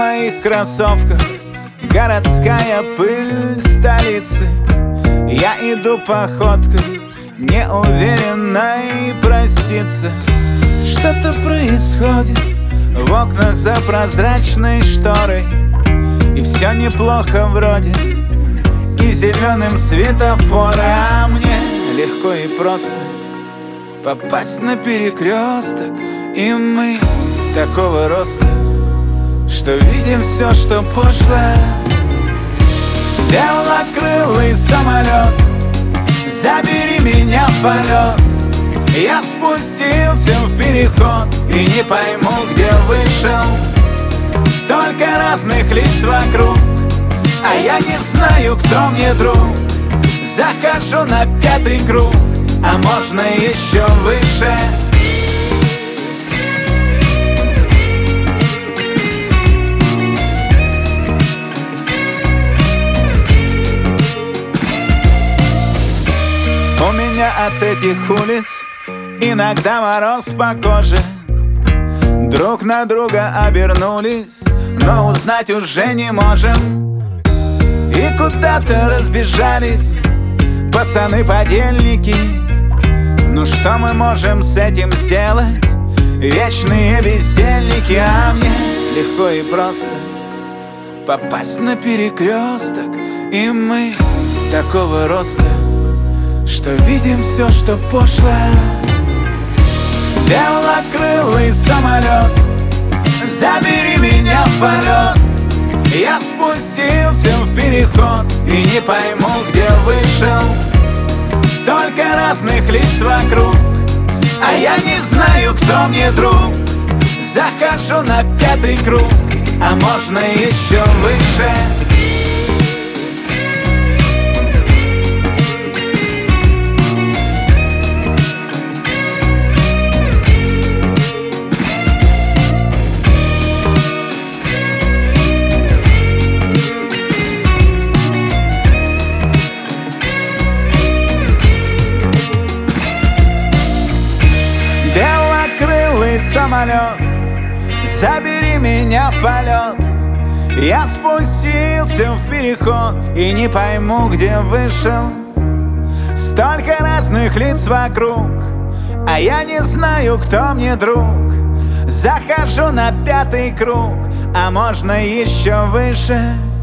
моих кроссовках городская пыль столицы. Я иду походкой неуверенной проститься. Что-то происходит в окнах за прозрачной шторой, и все неплохо вроде, и зеленым светофора. А мне легко и просто попасть на перекресток, и мы такого роста, что видим все, что пошло. Белокрылый самолет, забери меня в полет. Я спустился в переход и не пойму, где вышел. Столько разных лиц вокруг, а я не знаю, кто мне друг. Захожу на 5-й круг, а можно еще выше. У меня от этих улиц иногда мороз по коже. Друг на друга обернулись, но узнать уже не можем. И куда-то разбежались пацаны-подельники. Ну что мы можем с этим сделать? Вечные бездельники. А мне легко и просто попасть на перекресток, и мы такого роста, что видим все, что пошло. Белокрылый самолет, забери меня в полет. Я спустился в переход и не пойму, где вышел. Столько разных лиц вокруг, а я не знаю, кто мне друг. Захожу на 5-й круг, а можно еще выше. Белокрылый самолет, забери меня в полет. Я спустился в переход и не пойму, где вышел. Столько разных лиц вокруг, а я не знаю, кто мне друг. Захожу на 5-й круг, а можно еще выше.